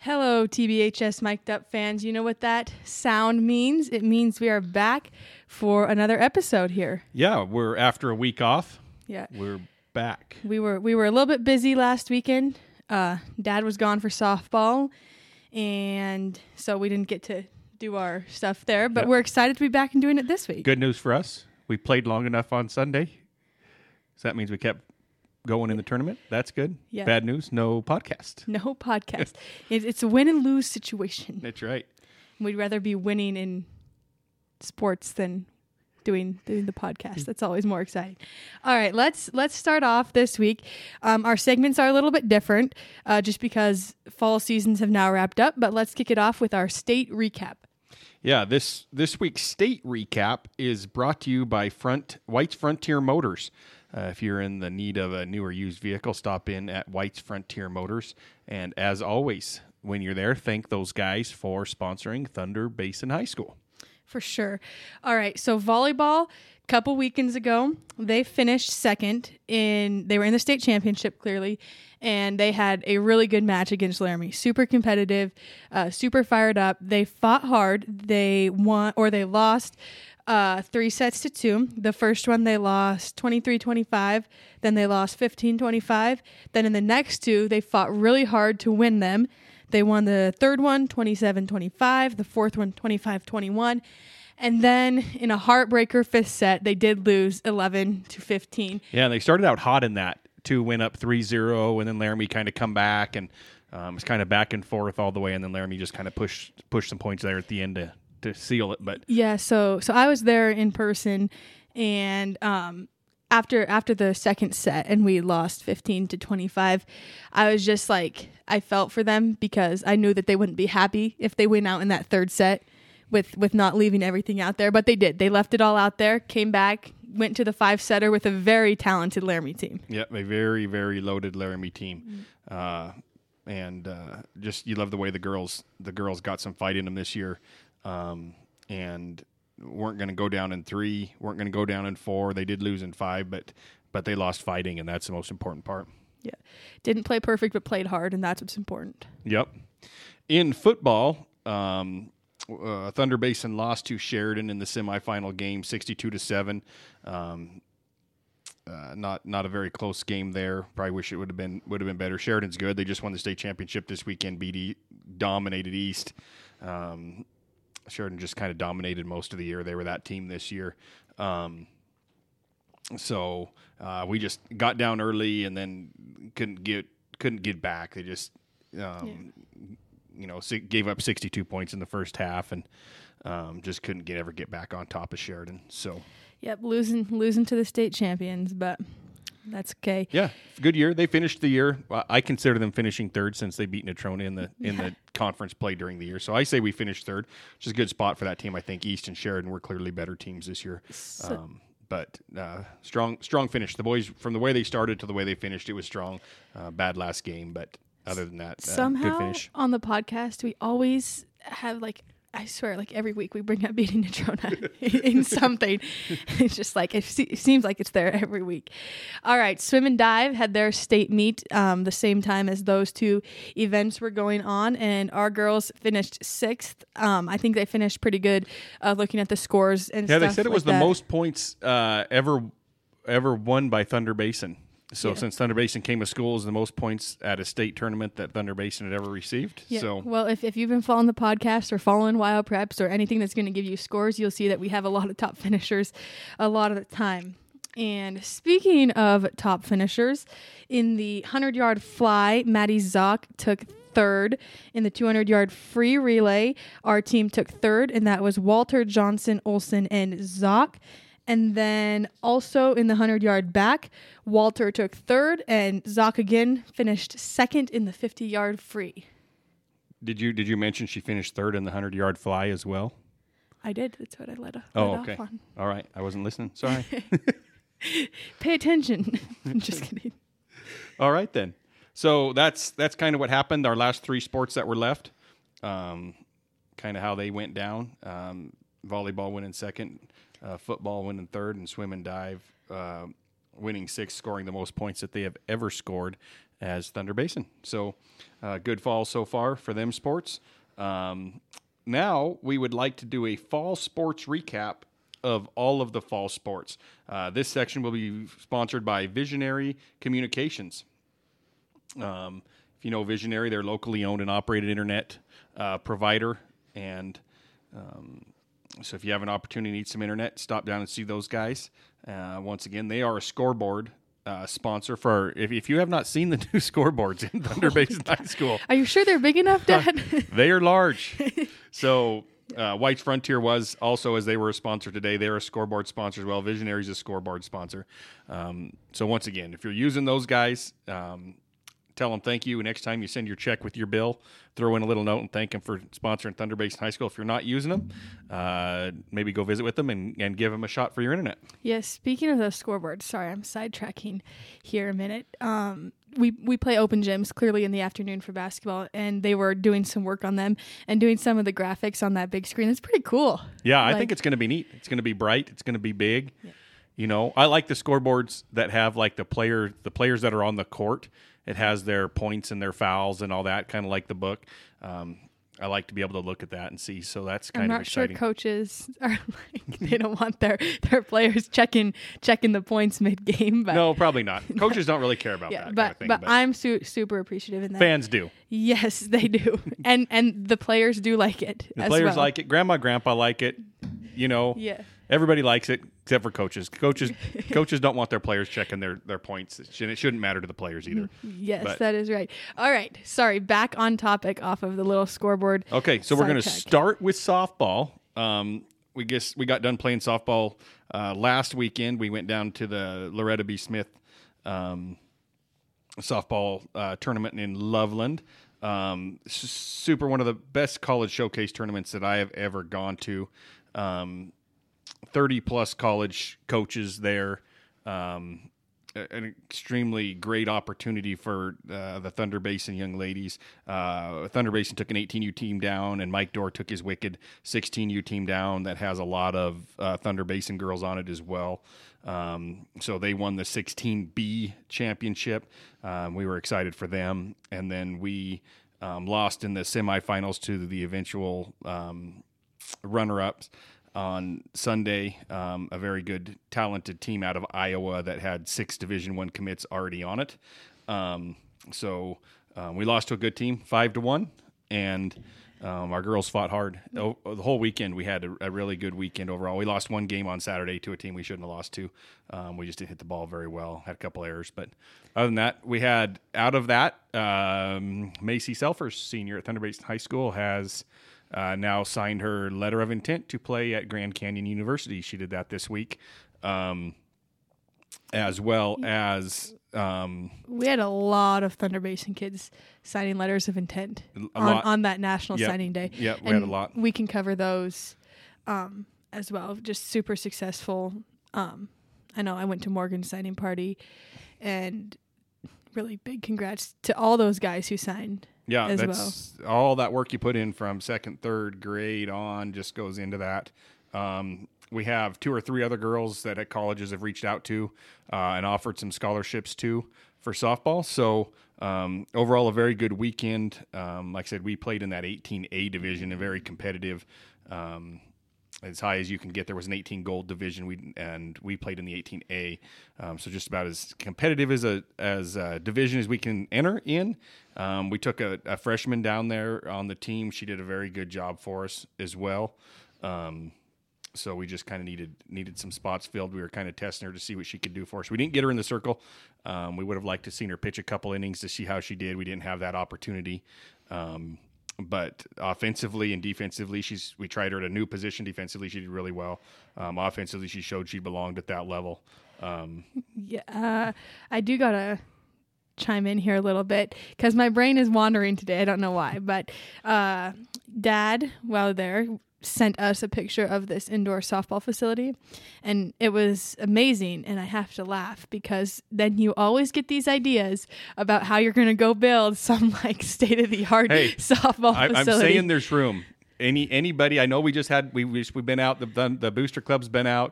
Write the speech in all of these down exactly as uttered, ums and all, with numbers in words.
Hello, T B H S Mic'd Up fans. You know what that sound means? It means we are back for another episode here. Yeah, we're after a week off. Yeah, We're back. we were we were a little bit busy last weekend. Uh, Dad was gone for softball, and so we didn't get to do our stuff there. But Yep. we're excited to be back and doing it this week. Good news for us. We played long enough on Sunday. So that means we kept going in the tournament. That's good. Yeah. Bad news, no podcast. No podcast. it, it's a win and lose situation. That's right. We'd rather be winning in sports than doing doing the podcast. That's always more exciting. All right, let's let's start off this week. Um, our segments are a little bit different, uh, just because fall seasons have now wrapped up. But let's kick it off with our state recap. Yeah, this this week's state recap is brought to you by Front White's Frontier Motors. Uh, if you're in the need of a new or used vehicle, stop in at White's Frontier Motors. And as always, when you're there, thank those guys for sponsoring Thunder Basin High School. For sure. All right, so volleyball, a couple weekends ago, they finished second in, they were in the state championship, clearly, and they had a really good match against Laramie. Super competitive, uh, super fired up. They fought hard. They won, or they lost uh, three sets to two. The first one, they lost twenty-three twenty-five. Then they lost fifteen twenty-five. Then in the next two, they fought really hard to win them. They won the third one, twenty-seven twenty-five, the fourth one, twenty-five twenty-one. And then in a heartbreaker fifth set, they did lose eleven to fifteen. Yeah, and they started out hot in that. Two went up three zero, and then Laramie kind of come back, and um, it's kind of back and forth all the way, and then Laramie just kind of push push some points there at the end to, to seal it. But Yeah, so so I was there in person, and um, after after the second set, and we lost fifteen to twenty-five, I was just like, I felt for them because I knew that they wouldn't be happy if they went out in that third set with with not leaving everything out there. But they did. They left it all out there, came back, went to the five-setter with a very talented Laramie team. Yep, a very, very loaded Laramie team. Mm. Uh, and uh, just you love the way the girls the girls got some fight in them this year, um, and weren't going to go down in three, weren't going to go down in four. They did lose in five, but but they lost fighting, and that's the most important part. Yeah, didn't play perfect, but played hard, and that's what's important. Yep. In football, um, uh, Thunder Basin lost to Sheridan in the semifinal game, sixty-two to seven. Um, uh, not not a very close game there. Probably wish it would have been would have been better. Sheridan's good. They just won the state championship this weekend. B D dominated East. Um, Sheridan just kind of dominated most of the year. They were that team this year. Um, so uh, we just got down early and then couldn't get couldn't get back. They just um, yeah. you know gave up sixty-two points in the first half and um, just couldn't get ever get back on top of Sheridan. So. Yep, losing losing to the state champions, but that's okay. Yeah, good year. They finished the year. I consider them finishing third since they beat Natrona in the in yeah. the conference play during the year. So I say we finished third, which is a good spot for that team. I think East and Sheridan were clearly better teams this year. So, um, but uh, strong strong finish. The boys, from the way they started to the way they finished, it was strong. Uh, bad last game, but other than that, uh, somehow good finish. On the podcast, we always have like, I swear, like every week we bring up beating Natrona in something. It's just like, it, se- it seems like it's there every week. All right, Swim and Dive had their state meet um, the same time as those two events were going on, and our girls finished sixth. Um, I think they finished pretty good uh, looking at the scores and yeah, stuff. they said it like was that. the most points uh, ever ever won by Thunder Basin. So yeah. since Thunder Basin came to school, is the most points at a state tournament that Thunder Basin had ever received. Yeah. So well, if, if you've been following the podcast or following Wild Preps or anything that's going to give you scores, you'll see that we have a lot of top finishers a lot of the time. And speaking of top finishers, in the hundred-yard fly, Maddie Zock took third. In the two hundred-yard free relay, our team took third, and that was Walter, Johnson, Olson, and Zock. And then also in the hundred-yard back, Walter took third, and Zock again finished second in the fifty-yard free. Did you did you mention she finished third in the hundred-yard fly as well? I did. That's what I let, let oh, off okay. on. All right. I wasn't listening. Sorry. Pay attention. I'm just kidding. All right, then. So that's that's kind of what happened. Our last three sports that were left, um, kind of how they went down. Um, volleyball winning second. Uh, football winning third, and swim and dive uh, winning sixth, scoring the most points that they have ever scored. as Thunder Basin. So uh, good fall so far for them sports. Um, now we would like to do a fall sports recap of all of the fall sports. Uh, this section will be sponsored by Visionary Communications. Um, if you know Visionary, they're locally owned and operated internet uh, provider. And um, so if you have an opportunity to need some internet, stop down and see those guys. Uh, once again, they are a scoreboard uh, sponsor for, if, if you have not seen the new scoreboards in Thunder Basin High School. Are you sure they're big enough, Dad? They are large. So uh, White's Frontier was also, as they were a sponsor today, they're a scoreboard sponsor as well. Visionary's a scoreboard sponsor. Um, so once again, if you're using those guys, um, tell them thank you. Next time you send your check with your bill, throw in a little note and thank them for sponsoring Thunder Basin High School. If you're not using them, uh, maybe go visit with them and, and give them a shot for your internet. Yes, speaking of those scoreboards, sorry, I'm sidetracking here a minute. Um, we, we play open gyms clearly in the afternoon for basketball, and they were doing some work on them and doing some of the graphics on that big screen. It's pretty cool. Yeah, like, I think it's going to be neat. It's going to be bright. It's going to be big. Yeah. You know, I like the scoreboards that have like the player, the players that are on the court. It has their points and their fouls and all that, kind of like the book. Um, I like to be able to look at that and see. So that's kind I'm of not exciting. sure coaches are like, they don't want their, their players checking checking the points mid game. But No, probably not. Coaches don't really care about yeah, that but kind of thing. but, I'm su- super appreciative in that. Fans do. Yes, they do, and and the players do like it. The as players well. like it. Grandma, grandpa like it. You know. Yeah. Everybody likes it except for coaches. Coaches coaches don't want their players checking their, their points. It shouldn't, it shouldn't matter to the players either. Yes, But- that is right. All right. Sorry, back on topic off of the little scoreboard. Okay, so we're going to Sidetrack. start with softball. Um, we guess we got done playing softball uh, last weekend. We went down to the Loretta B. Smith um, softball uh, tournament in Loveland. Um, s- super one of the best college showcase tournaments that I have ever gone to. Um, thirty plus college coaches there. Um, a- an extremely great opportunity for uh, the Thunder Basin young ladies. Uh, Thunder Basin took an eighteen U team down, and Mike Dorr took his wicked sixteen U team down that has a lot of uh, Thunder Basin girls on it as well. Um, so they won the sixteen B championship. Um, we were excited for them. And then we um, lost in the semifinals to the eventual um, runner-ups on Sunday. Um, a very good, talented team out of Iowa that had six Division One commits already on it. Um, so um, we lost to a good team, five to one, and um, our girls fought hard. O- the whole weekend, we had a, a really good weekend overall. We lost one game on Saturday to a team we shouldn't have lost to. Um, we just didn't hit the ball very well, had a couple errors. But other than that, we had, out of that, um, Macy Selfers, senior at Thunder Basin High School, has Uh, now signed her letter of intent to play at Grand Canyon University. She did that this week, um, as well as um, We had a lot of Thunder Basin kids signing letters of intent A on, lot. on that national Yep. signing day. Yep, we and had a lot. We can cover those um, as well. Just super successful. Um, I know I went to Morgan's signing party, and really big congrats to all those guys who signed. yeah, as that's all that work you put in from second, third grade on just goes into that. Um, we have two or three other girls that at colleges have reached out to uh, and offered some scholarships to for softball. So um, overall, a very good weekend. Um, like I said, we played in that eighteen A division, a very competitive, um, as high as you can get. There was an eighteen gold division, we and we played in the eighteen A. Um, so just about as competitive as a as a division as we can enter in. Um, we took a, a freshman down there on the team. She did a very good job for us as well. Um, so we just kind of needed needed some spots filled. We were kind of testing her to see what she could do for us. We didn't get her in the circle. Um, we would have liked to seen her pitch a couple innings to see how she did. We didn't have that opportunity. Um, but offensively and defensively, she's we tried her at a new position. Defensively, she did really well. Um, offensively, she showed she belonged at that level. Um, Yeah, uh, I do gotta chime in here a little bit because my brain is wandering today. I don't know why, but uh, Dad, while there, sent us a picture of this indoor softball facility, and it was amazing. And I have to laugh because then you always get these ideas about how you're going to go build some like state of the art Hey, softball I, I'm facility. saying there's room. Any anybody? I know we just had we we- we've been out. The the booster club's been out.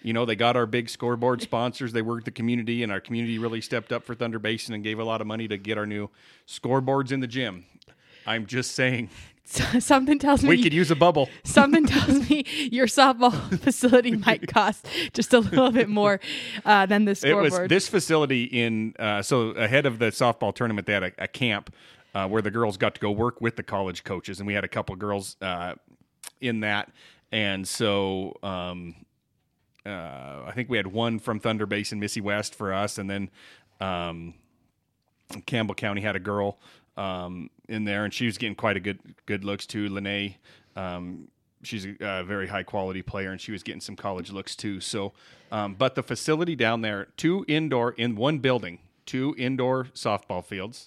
You know, they got our big scoreboard sponsors. They worked the community, and our community really stepped up for Thunder Basin and gave a lot of money to get our new scoreboards in the gym. I'm just saying. Something tells me we could use a bubble. Something tells me your softball facility might cost just a little bit more uh, than the scoreboard. It was this facility in uh, so ahead of the softball tournament, they had a, a camp uh, where the girls got to go work with the college coaches, and we had a couple girls uh, in that, and so. Um, Uh, I think we had one from Thunder Basin, Missy West for us, and then um, Campbell County had a girl um, in there, and she was getting quite a good good looks too. Lene, um, she's a, a very high quality player, and she was getting some college looks too. So, um, but the facility down there, two indoor in one building, two indoor softball fields,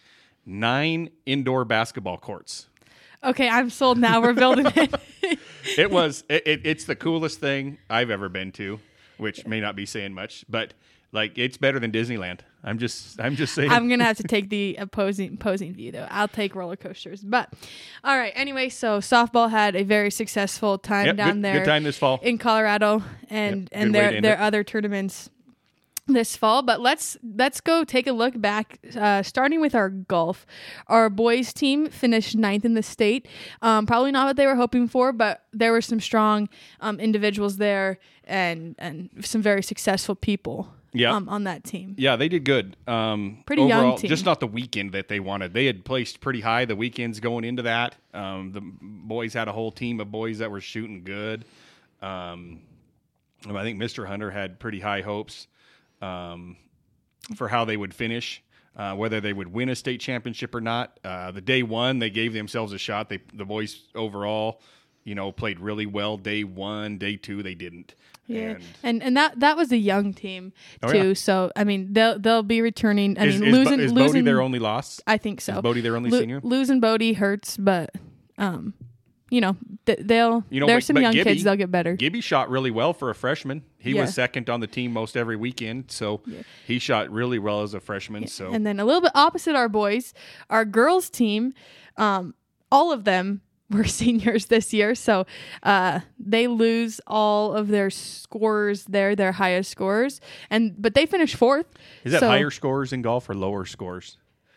nine indoor basketball courts. Okay, I'm sold now. We're building it. It was. It, it, it's the coolest thing I've ever been to, which may not be saying much, but like it's better than Disneyland. I'm just. I'm just saying. I'm gonna have to take the opposing opposing view though. I'll take roller coasters. But all right. Anyway, so softball had a very successful time yep, down good, there. Good time this fall in Colorado, and yep, and their their other tournaments this fall. But let's let's go take a look back, uh, starting with our golf. Our boys team finished ninth in the state. Um, probably not what they were hoping for, but there were some strong um, individuals there and and some very successful people yeah. um, on that team. Yeah, they did good. Um, pretty overall, young team. Just not the weekend that they wanted. They had placed pretty high the weekends going into that. Um, the boys had a whole team of boys that were shooting good. Um, I think Mister Hunter had pretty high hopes. Um, for how they would finish, uh, whether they would win a state championship or not. Uh, the day one, they gave themselves a shot. They the boys overall, you know, played really well. Day one, day two, they didn't. Yeah, and and, and that that was a young team oh, too. Yeah. So I mean, they'll they'll be returning. I is, mean, is, losing is losing Bodie their only loss? I think so. Is Bodie their only Lo- senior? Losing Bodie hurts, but um, you know, th- they'll. You know, there's but, some but young Gibby, kids. They'll get better. Gibby shot really well for a freshman. He Yeah. was second on the team most every weekend, so Yeah. he shot really well as a freshman. Yeah. So And then a little bit opposite our boys, our girls team, um, all of them were seniors this year, so uh, they lose all of their scores there, their highest scores, and but they finished fourth. is that so, higher scores in golf or lower scores?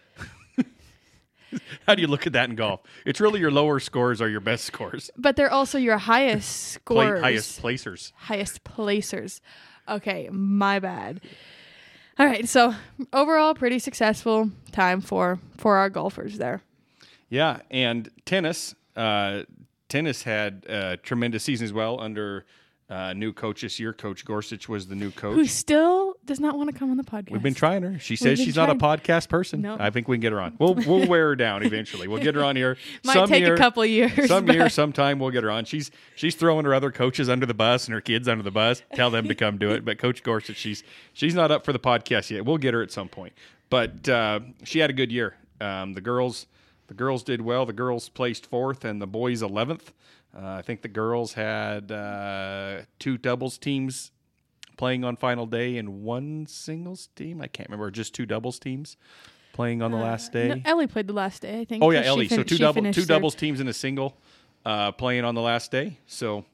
How do you look at that in golf? It's really your lower scores are your best scores. But they're also your highest Play, scores. highest placers. Highest placers. Okay, my bad. All right, so overall, pretty successful time for for our golfers there. Yeah, and tennis. Uh, tennis had a tremendous season as well under uh, new coach this year. Coach Gorsuch was the new coach. Who still does not want to come on the podcast. We've been trying her. She says been she's trying. not a podcast person. No. I think we can get her on. We'll we'll wear her down eventually. We'll get her on here. Might some take year, a couple years. Some but- year, sometime we'll get her on. She's she's throwing her other coaches under the bus and her kids under the bus. Tell them to come do it. But Coach Gorsuch, she's she's not up for the podcast yet. We'll get her at some point. But uh, she had a good year. Um, the girls the girls did well. The girls placed fourth and the boys eleventh. Uh, I think the girls had uh, two doubles teams playing on final day and one singles team. I can't remember, just two doubles teams playing on the last day. No, Ellie played the last day, I think. Oh yeah, 'cause she Ellie. fin- so two she double finished two third. doubles teams and a single uh, playing on the last day. So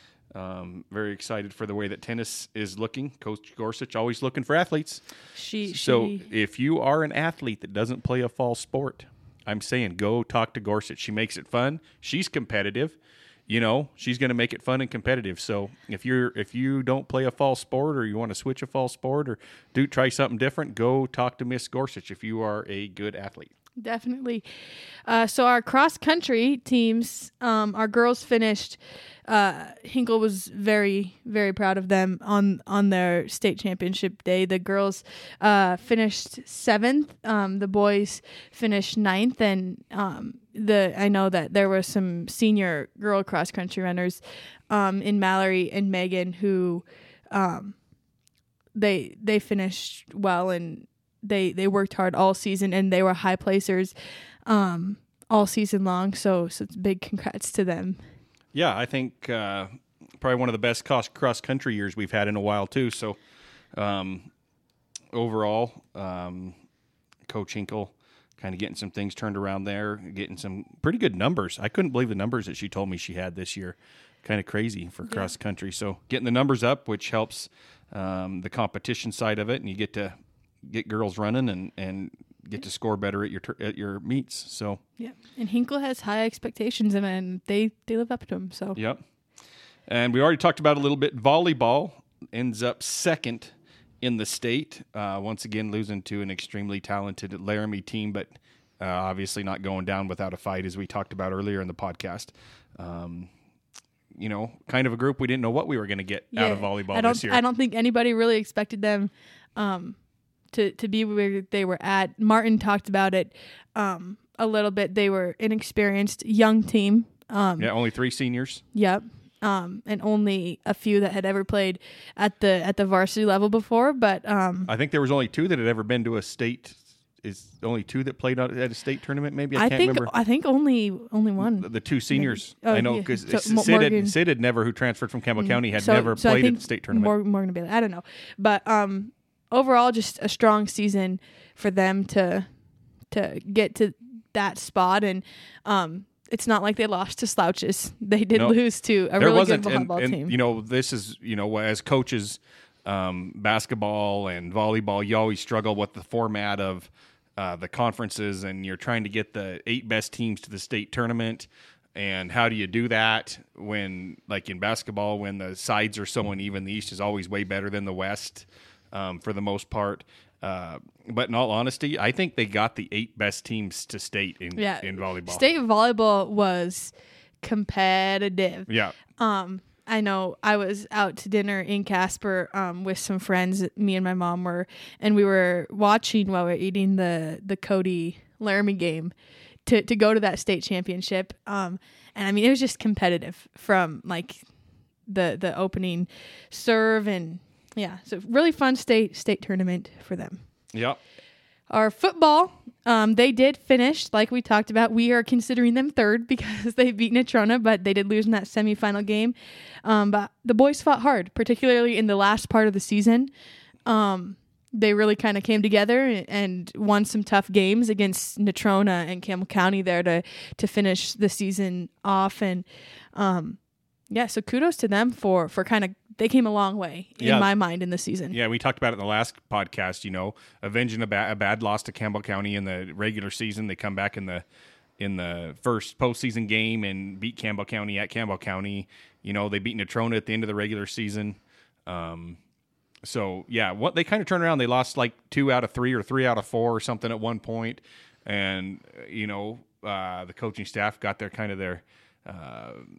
um, very excited for the way that tennis is looking. Coach Gorsuch always looking for athletes. She, So she, if you are an athlete that doesn't play a fall sport, I'm saying go talk to Gorsuch. She makes it fun. She's competitive. You know, she's going to make it fun and competitive. So if you're if you don't play a fall sport or you want to switch a fall sport or do try something different, go talk to Miss Gorsuch if you are a good athlete. Definitely. Uh, so our cross country teams, um, our girls finished. Uh, Hinkle was very, very proud of them on on their state championship day. The girls uh, finished seventh. Um, the boys finished ninth, and um, the I know that there were some senior girl cross country runners um, in Mallory and Megan who um, they they finished well and. They they worked hard all season and they were high placers um, all season long. So so it's big congrats to them. Yeah, I think uh, probably one of the best cross cross country years we've had in a while too. So um, overall, um, Coach Hinkle kind of getting some things turned around there, getting some pretty good numbers. I couldn't believe the numbers that she told me she had this year. kind of crazy for cross country. So getting the numbers up, which helps um, the competition side of it, and you get to get girls running and, and get to score better at your tur- at your meets. So yeah, and Hinkle has high expectations, and, and they they live up to them. So yep. And we already talked about a little bit. Volleyball ends up second in the state. Uh, once again, losing to an extremely talented Laramie team, but uh, obviously not going down without a fight, as we talked about earlier in the podcast. Um, you know, kind of a group we didn't know what we were going to get yeah, out of volleyball I don't, this year. I don't think anybody really expected them um, to to be where they were at. Martin talked about it um, a little bit. They were inexperienced, young team. Um, yeah, only three seniors. Yep. Um, and only a few that had ever played at the at the varsity level before. But um, I think there was only two that had ever been to a state. Is only two that played at a state tournament? Maybe I, I can't think remember. I think only only one. The, the two seniors. Oh, I know yeah. because So, Sid, Morgan- had, Sid had never, who transferred from Campbell County, had So- never so I played at think the state tournament. Mor- Morgan Bailey. I don't know, but um, overall, just a strong season for them to to get to that spot, and um, it's not like they lost to slouches. They did No. lose to a there really wasn't, good and, volleyball and, team. you know, this is, you know, as coaches, um, basketball and volleyball, you always struggle with the format of uh, the conferences, and you're trying to get the eight best teams to the state tournament. And how do you do that when, like in basketball, when the sides are so uneven? The East is always way better than the West um, for the most part. Uh, but in all honesty, I think they got the eight best teams to state in, yeah, in volleyball. State volleyball was competitive. Yeah. Um, I know I was out to dinner in Casper um, with some friends. Me and my mom were, and we were watching while we were eating the the Cody Laramie game to to go to that state championship. Um, and I mean, it was just competitive from like the the opening serve, and yeah, so really fun state state tournament for them. Yep. Our football, um, they did finish, like we talked about. We are considering them third because they beat Natrona, but they did lose in that semifinal game. Um, but the boys fought hard, particularly in the last part of the season. Um, they really kind of came together and won some tough games against Natrona and Campbell County there to to finish the season off. And um, yeah, so kudos to them for for kind of, they came a long way in Yeah. my mind in the season. Yeah, we talked about it in the last podcast, you know, avenging a, ba- a bad loss to Campbell County in the regular season. They come back in the in the first postseason game and beat Campbell County at Campbell County. You know, they beat Natrona at the end of the regular season. Um, so, yeah, what they kind of turned around. They lost like two out of three or three out of four or something at one point. And, uh, you know, uh, the coaching staff got their kind of their uh, –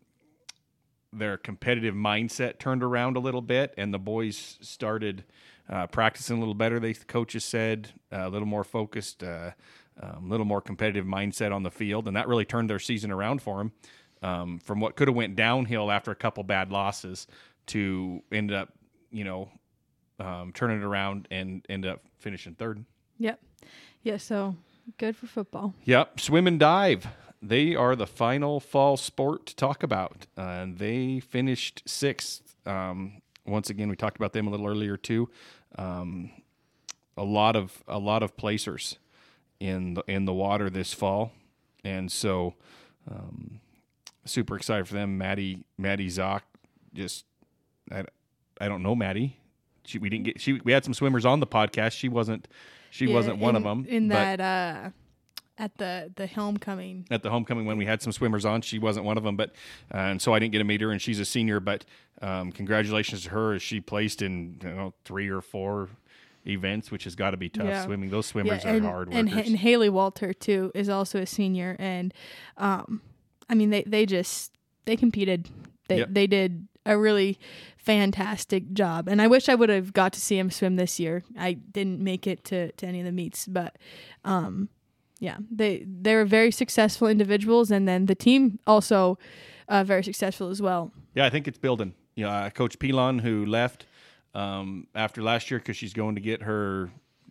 their competitive mindset turned around a little bit, and the boys started uh, practicing a little better. They the coaches said uh, a little more focused, a uh, um, little more competitive mindset on the field, and that really turned their season around for them. Um, from what could have went downhill after a couple bad losses to end up, you know, um, turning it around and end up finishing third. Yep. Yeah, so good for football. Yep, swim and dive. They are the final fall sport to talk about. Uh, and they finished sixth. Um, once again, we talked about them a little earlier too. Um, a lot of a lot of placers in the in the water this fall, and so um, super excited for them. Maddie Maddie Zock, just I, I don't know Maddie. She we didn't get she we had some swimmers on the podcast. She wasn't she Yeah, wasn't one in- of them in but- that uh, at the the homecoming. at the homecoming when we had some swimmers on. She wasn't one of them, but uh, and so I didn't get to meet her, and she's a senior. But um, congratulations to her as she placed in you know three or four events, which has got to be tough Yeah. swimming. Those swimmers and, are hard and, workers. and Haley Walter too is also a senior, and um, I mean they they just they competed. They Yep. they did a really fantastic job, and I wish I would have got to see him swim this year. I didn't make it to, to any of the meets, but um, yeah, they they were very successful individuals, and then the team also uh, very successful as well. Yeah, I think it's building. You know, uh, Coach Pilon, who left um, after last year because she's going to get her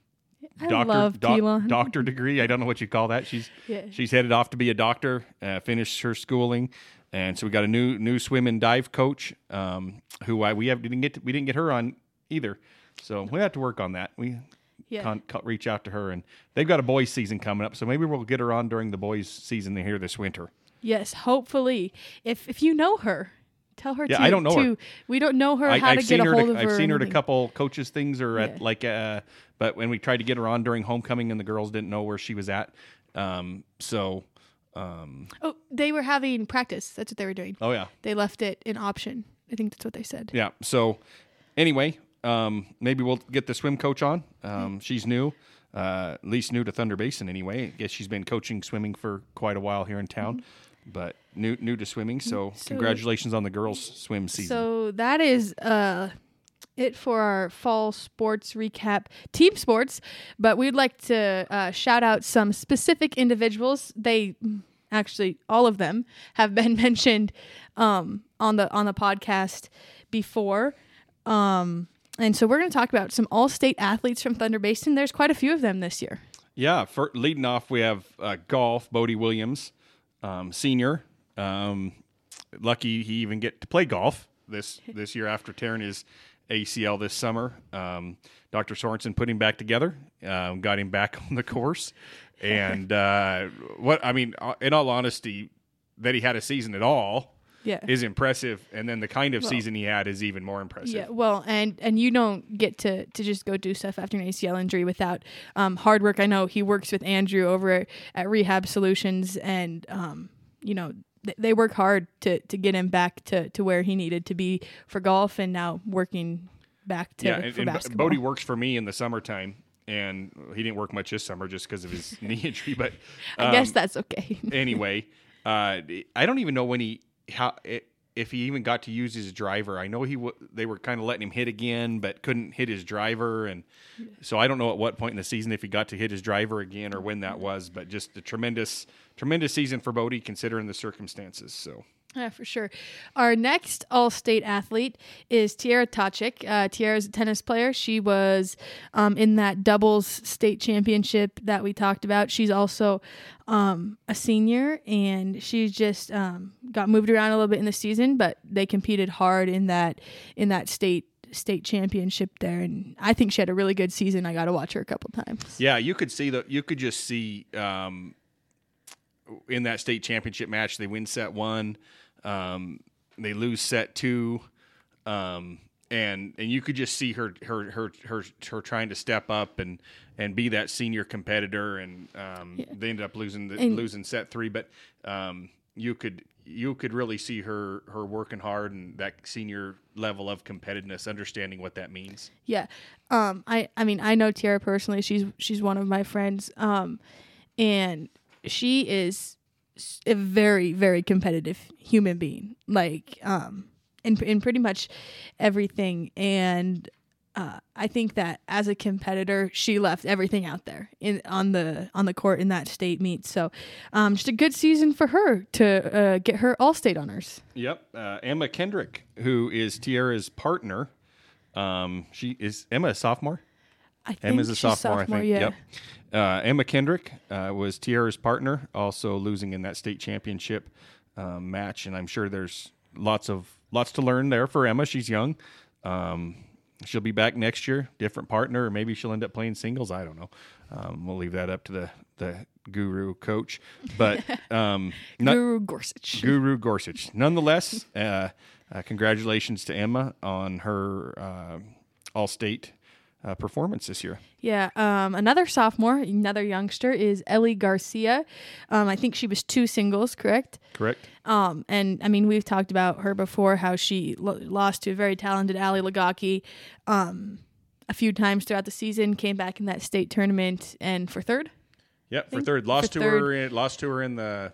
I doctor love doc- Pilon. doctor degree. I don't know what you call that. She's Yeah. she's headed off to be a doctor, uh, finished her schooling, and so we got a new new swim and dive coach um, who I we have didn't get to, we didn't get her on either. So we have to work on that. We Yeah. con- co- reach out to her, and they've got a boys season coming up, so maybe we'll get her on during the boys season here this winter. Yes, hopefully. If if you know her, Tell her Yeah, to. I don't know her. to, We don't know her I, how I've to seen get a her. hold To, of her. I've seen or her at a anything. couple coaches things, or Yeah. at like. Uh, but when we tried to get her on during homecoming, and the girls didn't know where she was at, um, so. Um, Oh, they were having practice. That's what they were doing. oh yeah, They left it an option. I think that's what they said. yeah. So anyway, um, maybe we'll get the swim coach on. Um, she's new, uh, at least new to Thunder Basin anyway. I guess she's been coaching swimming for quite a while here in town, mm-hmm. but new new to swimming. So, so congratulations on the girls' swim season. So that is uh, it for our fall sports recap, team sports. But we'd like to uh, shout out some specific individuals. They actually, all of them have been mentioned um, on the on the podcast before. Um, and so we're going to talk about some all-state athletes from Thunder Basin. There's quite a few of them this year. Yeah, for, leading off, we have uh, golf, Bodie Williams, um, senior. Um, lucky he even get to play golf this this year after tearing his A C L this summer. Um, Doctor Sorensen put him back together, um, got him back on the course. And uh, what I mean, in all honesty, that he had a season at all Yeah. is impressive. And then the kind of Well, season he had is even more impressive. Yeah, well, and and you don't get to, to just go do stuff after an A C L injury without um, hard work. I know he works with Andrew over at, at Rehab Solutions, and um, you know th- they work hard to, to get him back to, to where he needed to be for golf, and now working back to yeah, and, for and basketball. Bodie works for me in the summertime, and he didn't work much this summer just because of his knee injury. But um, I guess that's okay. anyway, uh, I don't even know when he how if he even got to use his driver. I know he w- they were kind of letting him hit again, but couldn't hit his driver, and so I don't know at what point in the season if he got to hit his driver again or when that was. But just a tremendous, tremendous season for Bodie considering the circumstances. So. Yeah, for sure. Our next all-state athlete is Tiara Tachik. Uh, Tiara's a tennis player. She was um, in that doubles state championship that we talked about. She's also um, a senior, and she just um, got moved around a little bit in the season, but they competed hard in that in that state state championship there, and I think she had a really good season. I got to watch her a couple times. Yeah, you could see the you could just see um, in that state championship match they win set one. Um, they lose set two, um, and and you could just see her her her her, her trying to step up and, and be that senior competitor, and um, yeah. they ended up losing the, and, losing set three. But um, you could you could really see her her working hard and that senior level of competitiveness, understanding what that means. Yeah, um, I I mean I know Tiara personally. She's she's one of my friends, um, and she is a very, very competitive human being, like um, in in pretty much everything. And uh, I think that as a competitor, she left everything out there in on the on the court in that state meet. So, um, just a good season for her to uh, get her all-state honors. Yep, uh, Emma Kendrick, who is Tiara's partner. Um, she is Emma a sophomore. I think Emma's a she's sophomore, sophomore. I think. Yeah. Yep. Uh, Emma Kendrick uh, was Tiara's partner, also losing in that state championship um, match, and I'm sure there's lots of lots to learn there for Emma. She's young. Um, she'll be back next year, different partner, or maybe she'll end up playing singles. I don't know. Um, we'll leave that up to the the guru coach, but um, not, Guru Gorsuch. Guru Gorsuch. Nonetheless, uh, uh, congratulations to Emma on her uh, all-state Uh, performance this year. Yeah, um, another sophomore, another youngster is Ellie Garcia. Um, I think she was two singles, correct? Correct. Um, and I mean, we've talked about her before, how she lo- lost to a very talented Ali Lagaki um, a few times throughout the season, came back in that state tournament, and for third. Yep, for third. Lost for to third. her. In, lost to her in the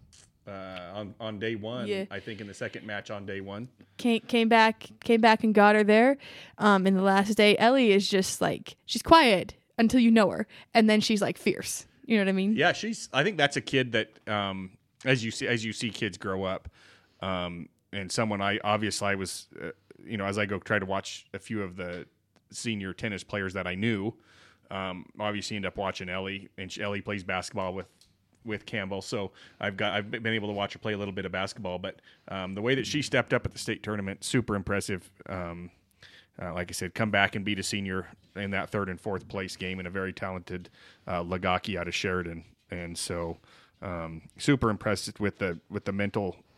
uh, on on day one. Yeah. I think in the second match on day one. Came came back came back and got her there. Um, in the last day, Ellie is just like, she's quiet until you know her, and then she's like fierce. You know what I mean? Yeah, she's. I think that's a kid that, um, as you see, as you see kids grow up, um, and someone I obviously I was, uh, you know, as I go try to watch a few of the senior tennis players that I knew, um, obviously end up watching Ellie, and she, Ellie plays basketball with. with Campbell, so I've got I've been able to watch her play a little bit of basketball, but um, the way that she stepped up at the state tournament, super impressive. Um, uh, like I said, come back and beat a senior in that third and fourth place game, and a very talented uh, Lagaki out of Sheridan, and so um, super impressed with the with the mental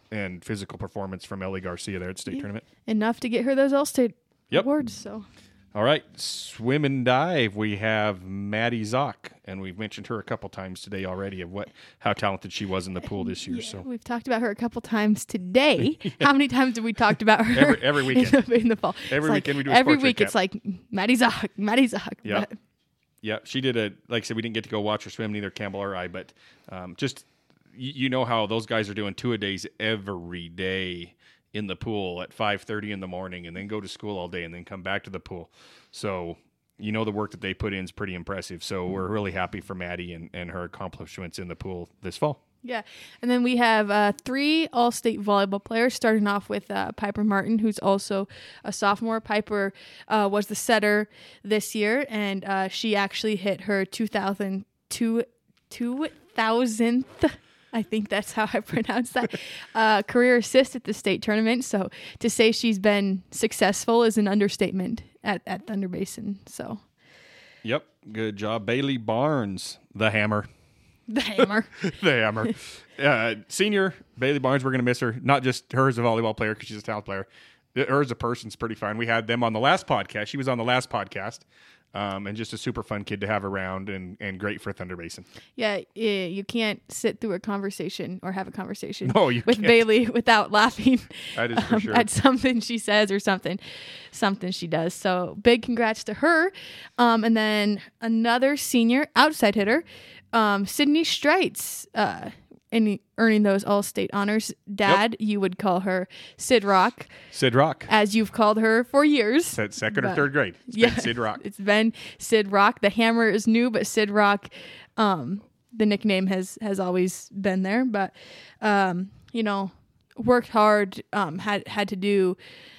and physical performance from Ellie Garcia there at the state Yeah. tournament. Enough to get her those All-State Yep. awards. So All right, swim and dive. We have Maddie Zock, and we've mentioned her a couple times today already of what how talented she was in the pool this year. yeah, So we've talked about her a couple times today. How many times have we talked about her Every- every weekend. in the, in the fall? Every It's like weekend we do a every sports week. recap. It's like Maddie Zock, Maddie Zock. Yeah. But- yeah, she did a like I said we didn't get to go watch her swim, neither Campbell or I, but um, just you, you know how those guys are doing two a days every day in the pool at five thirty in the morning, and then go to school all day, and then come back to the pool. So you know the work that they put in is pretty impressive. So we're really happy for Maddie and, and her accomplishments in the pool this fall. Yeah. And then we have uh, three All-State volleyball players, starting off with uh, Piper Martin, who's also a sophomore. Piper uh, was the setter this year, and uh, she actually hit her two thousand, two, two thousandth, I think that's how I pronounce that, uh, career assist at the state tournament. So to say she's been successful is an understatement at, at Thunder Basin. So Yep, good job. Bailey Barnes, the hammer. the hammer. the hammer. Uh, senior Bailey Barnes, we're going to miss her. Not just her as a volleyball player because she's a talent player. Her as a person's pretty fun. We had them on the last podcast. She was on the last podcast. Um, and just a super fun kid to have around and, and great for Thunder Basin. Yeah, eh, you can't sit through a conversation or have a conversation No, you with can't. Bailey without laughing That is for um, sure. at something she says or something, something she does. So big congrats to her. Um, and then another senior outside hitter, um, Sydney Streitz, uh, and earning those all-state honors. Dad, you would call her Sid Rock, Sid Rock. as you've called her for years. Said second or But- third grade. It's Yeah, been Sid Rock. It's been Sid Rock. The hammer is new, but Sid Rock, um, the nickname has has always been there. But um, you know, worked hard. Um, had had to do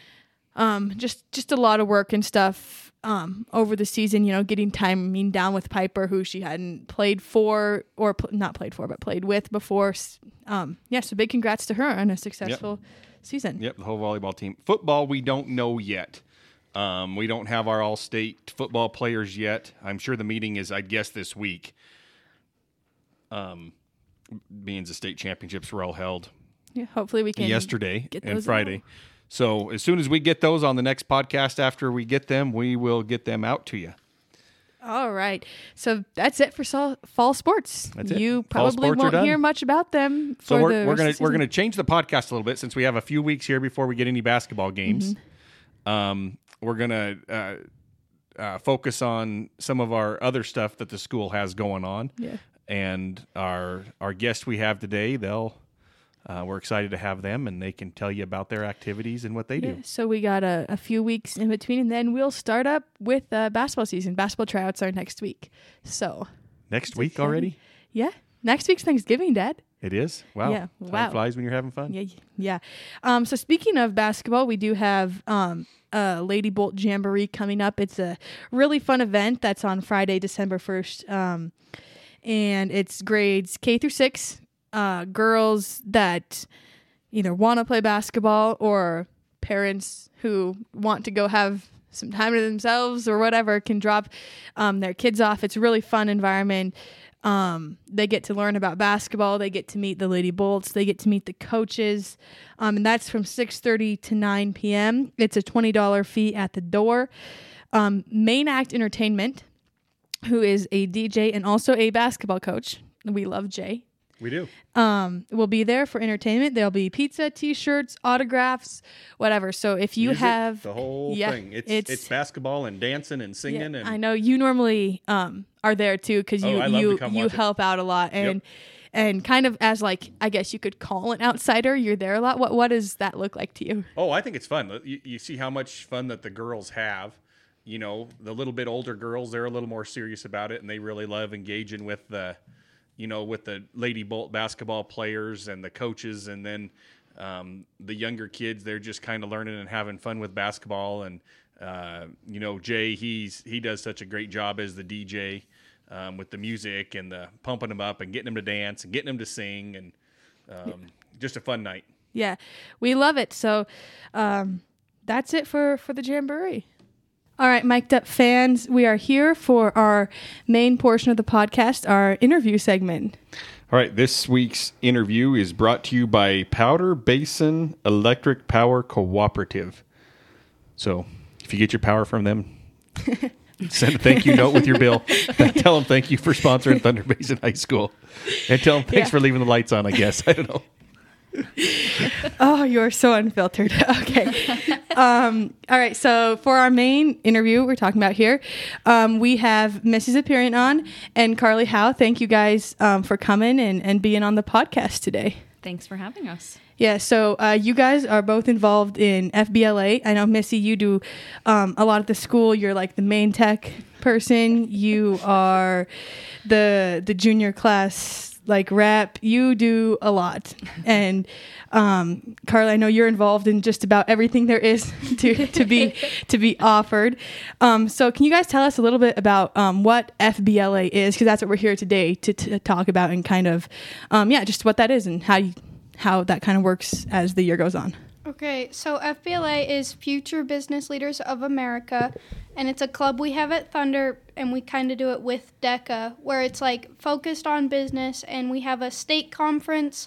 um just just a lot of work and stuff um over the season. You know, getting timing down with Piper, who she hadn't played for or pl- not played for, but played with before. Um, yeah, so big congrats to her on a successful season. Yep, the whole volleyball team. Football, we don't know yet. Um, we don't have our all-state football players yet. I'm sure the meeting is, I guess, this week. Um, being the state championships were all held Yeah, hopefully we can yesterday get and those Friday. out. So as soon as we get those on the next podcast, after we get them, we will get them out to you. All right. So that's it for sol- fall sports. That's it. You Fall probably sports are won't done. hear much about them for So the we're, we're rest gonna of the we're season. gonna change the podcast a little bit since we have a few weeks here before we get any basketball games. Mm-hmm. Um, we're gonna uh, uh, focus on some of our other stuff that the school has going on. Yeah. And our our guest we have today, they'll uh, we're excited to have them, and they can tell you about their activities and what they Yeah, do. so we got a, a few weeks in between, and then we'll start up with uh, basketball season. Basketball tryouts are next week. So, Next week exciting. already? yeah. Next week's Thanksgiving, Dad. It is? Wow. Yeah, Time wow. flies when you're having fun. Yeah, yeah. Um, so speaking of basketball, we do have um, a Lady Bolt Jamboree coming up. It's a really fun event that's on Friday, December first. Um, and it's grades K through six, uh, girls that either want to play basketball or parents who want to go have some time to themselves or whatever can drop um, their kids off. It's a really fun environment. Um, they get to learn about basketball. They get to meet the Lady Bolts. They get to meet the coaches. Um, and that's from six thirty to nine p.m. It's a twenty dollars fee at the door. Um, Main Act Entertainment, who is a D J and also a basketball coach. We love Jay. We do. Um, will be there for entertainment. There'll be pizza, T-shirts, autographs, whatever. So if you Music, have the whole yeah, thing. It's, it's- it's basketball and dancing and yeah, singing. and I know you normally um are there too because Oh, you I love to you come you watch it. help out a lot and and kind of as like I guess you could call an outsider. You're there a lot. What what does that look like to you? Oh, I think it's fun. You, you see how much fun that the girls have. You know, the little bit older girls, they're a little more serious about it, and they really love engaging with the, you know, with the Lady Bolt basketball players and the coaches, and then um, the younger kids, they're just kind of learning and having fun with basketball. And uh, you know, Jay, he's he does such a great job as the D J um, with the music and the pumping them up and getting them to dance and getting them to sing, and um, just a fun night. Yeah, we love it. So um, that's it for for the Jamboree. All right, mic'd up fans, we are here for our main portion of the podcast, our interview segment. All right, this week's interview is brought to you by Powder Basin Electric Power Cooperative. So if you get your power from them, send a thank you note with your bill. Tell them thank you for sponsoring Thunder Basin High School. And tell them thanks Yeah. for leaving the lights on, I guess. I don't know. Oh, you're so unfiltered. Okay. Um, all right. So for our main interview we're talking about here, um, we have Missus Aperian on and Carly Howe. Thank you guys um, for coming and, and being on the podcast today. Thanks for having us. Yeah, so uh, you guys are both involved in F B L A. I know, Missy, you do um, a lot at the school. You're like the main tech person. You are the the junior class like rep. You do a lot. And um, Carly, I know you're involved in just about everything there is to to be to be offered. Um, so can you guys tell us a little bit about um, what F B L A is? Because that's what we're here today to, to talk about, and kind of um, yeah, just what that is and how you. how that kind of works as the year goes on. Okay, so F B L A is Future Business Leaders of America, and it's a club we have at Thunder, and we kind of do it with DECA, where it's like focused on business, and we have a state conference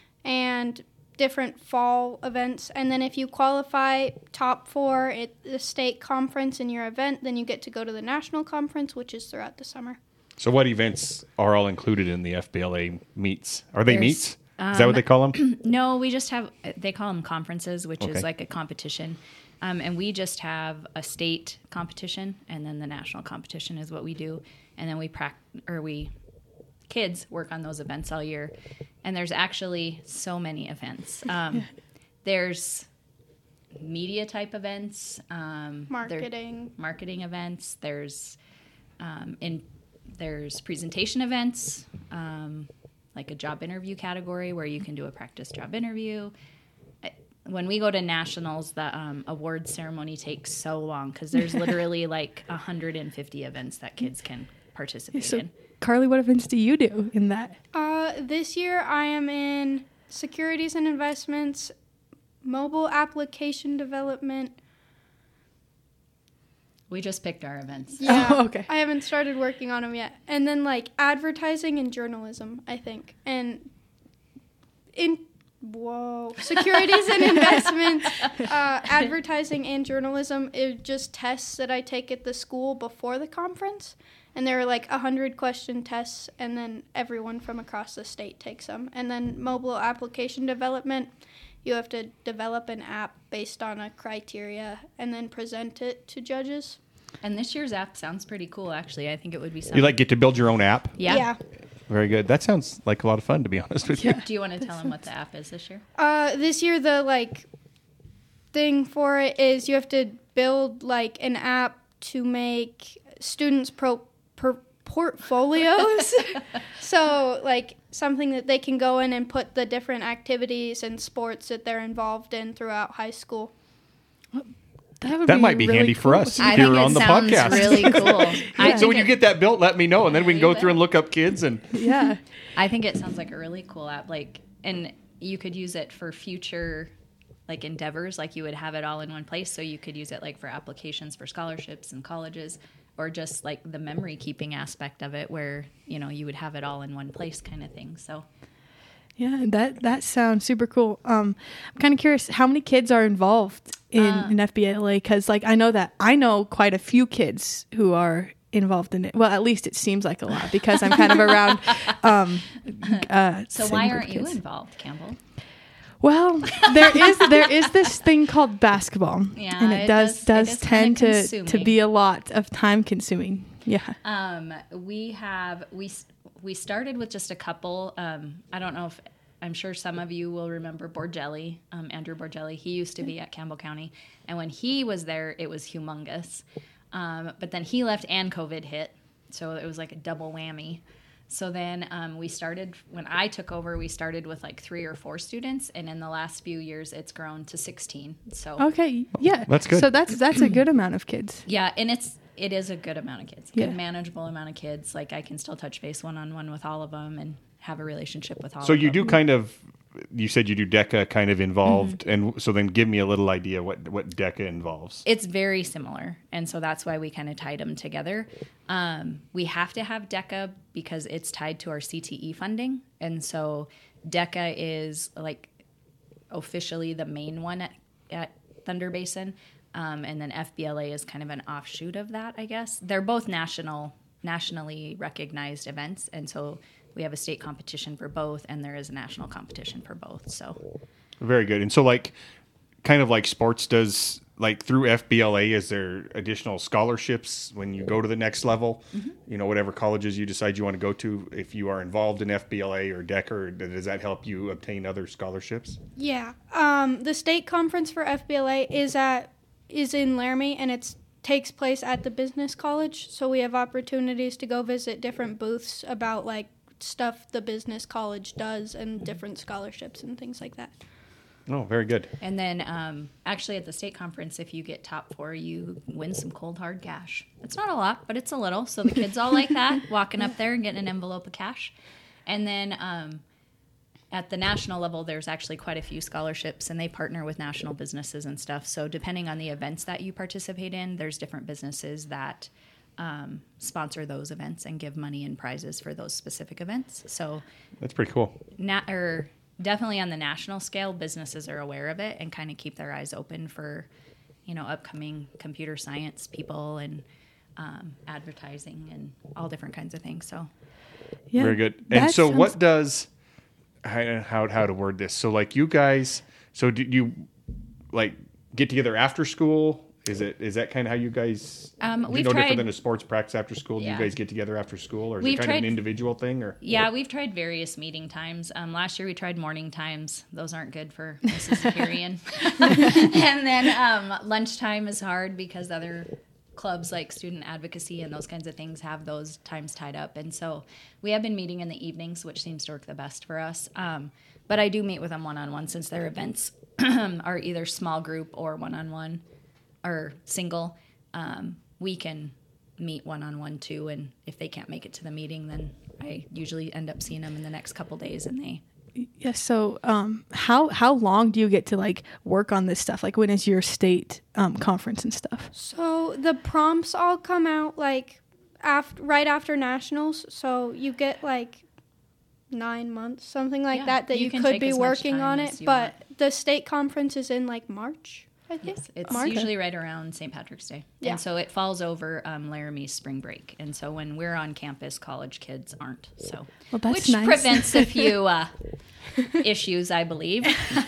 and different fall events, and then if you qualify top four at the state conference in your event, then you get to go to the national conference, which is throughout the summer. So what events are all included in the F B L A meets? Are they There's- meets? Is that what they call them? No, we just have, they call them conferences, which Okay. is like a competition. Um, and we just have a state competition, and then the national competition is what we do. And then we practice, or we, kids work on those events all year. And there's actually so many events. Um, there's media type events. Um, there- Marketing. marketing events. There's, um, in, there's presentation events. Um, like a job interview category where you can do a practice job interview. I- When we go to nationals, the um, award ceremony takes so long because there's literally like one hundred fifty events that kids can participate So, in. Carly, what events do you do in that? Uh, this year I am in securities and investments, mobile application development. We just picked our events. Yeah, Oh, okay. I haven't started working on them yet. And then like advertising and journalism, I think. And in whoa, securities and investments, uh, advertising and journalism is just tests that I take at the school before the conference. And there are like a hundred question tests, and then everyone from across the state takes them. And then mobile application development, you have to develop an app based on a criteria and then present it to judges. And this year's app sounds pretty cool, actually. I think it would be something. You like get to build your own app? Yeah. Yeah. Very good. That sounds like a lot of fun, to be honest with you. Do you want to tell them what the app is this year? Uh, this year, the like thing for it is you have to build like an app to make students pro per portfolios. So like something that they can go in and put the different activities and sports that they're involved in throughout high school. That, would That might be really handy for cool. us. I Here think on it the sounds podcast. really cool. I So think when you it- get that built, let me know, and then we can go You through and bet. look up kids and Yeah. I think it sounds like a really cool app. Like, and you could use it for future, like endeavors. Like you would have it all in one place, so you could use it like for applications for scholarships and colleges, or just like the memory keeping aspect of it, where you know you would have it all in one place, kind of thing. So Yeah, that that sounds super cool. Um, I'm kind of curious, how many kids are involved in, Uh, in F B L A? Because like I know that I know quite a few kids who are involved in it. Well, at least it seems like a lot because I'm kind of around. Um, uh, So same why group aren't of you kids. involved, Campbell? Well, there is there is this thing called basketball, Yeah, and it, it does does- does it is tend kinda to to consuming. be a lot of time consuming. Yeah. Um, we have we s- we started with just a couple. Um, I don't know if I'm sure some of you will remember Borgelli, um, Andrew Borgelli. He used to be at Campbell County, and when he was there, it was humongous. Um, but then he left, and COVID hit, so it was like a double whammy. So then um, we started, when I took over, we started with like three or four students, and in the last few years, it's grown to sixteen. So Okay. Yeah. That's good. So that's that's a good amount of kids. yeah, and it's it is a good amount of kids, good Yeah. manageable amount of kids. Like I can still touch base one on one with all of them and have a relationship with all. So of you them. do kind of you said you do DECA kind of involved, Mm-hmm. and so then give me a little idea what what DECA involves. It's very similar, and so that's why we kind of tied them together. Um, we have to have DECA because it's tied to our C T E funding, and so DECA is like officially the main one at, at Thunder Basin, um, and then F B L A is kind of an offshoot of that, I guess. They're both national, nationally recognized events, and so we have a state competition for both, and there is a national competition for both. So, Very good. And so, like, kind of like sports does, like through F B L A, is there additional scholarships when you go to the next level? Mm-hmm. You know, whatever colleges you decide you want to go to, if you are involved in F B L A or DECA, or does that help you obtain other scholarships? Yeah. Um, the state conference for F B L A is at is in Laramie, and it's takes place at the business college. So we have opportunities to go visit different booths about like stuff the business college does and different scholarships and things like that. Oh, very good. and then um, actually at the state conference, if you get top four, you win some cold hard cash. It's not a lot, but it's a little. So the kids all like that, walking up there and getting an envelope of cash. And then um, at the national level, there's actually quite a few scholarships, and they partner with national businesses and stuff. So depending on the events that you participate in, there's different businesses that um, sponsor those events and give money and prizes for those specific events. So That's pretty cool. na- or definitely on the national scale, businesses are aware of it and kind of keep their eyes open for, you know, upcoming computer science people and um, advertising and all different kinds of things. So Yeah, Very good. And that so, sounds- what does how how how to word this? So, like you guys, so do you like get together after school? Is it is that kind of how you guys? Um, is it we've no different tried- than a sports practice after school. Do Yeah. you guys get together after school, or is We've it kind of an tried- individual thing? Or yeah, we've tried various meeting times. Um, last year we tried morning times. Those aren't good for Missus Superior. And then um, lunchtime is hard because other clubs like student advocacy and those kinds of things have those times tied up. And so we have been meeting in the evenings, which seems to work the best for us. Um, but I do meet with them one-on-one since their events are either small group or one-on-one or single. Um, we can meet one-on-one too, and if they can't make it to the meeting, then I usually end up seeing them in the next couple days, and they Yeah. So, um, how how long do you get to like work on this stuff? Like, when is your state um, conference and stuff? So the prompts all come out like after right after nationals. So you get like nine months, something like Yeah, that, that you you, can could take be as much working time on as it. you But the state conference is in like March, I think. Yes, it's March. usually right around Saint Patrick's Day. Yeah. And so it falls over um, Laramie's spring break. And so when we're on campus, college kids aren't. So, Well, that's which nice. prevents a few uh, issues, I believe.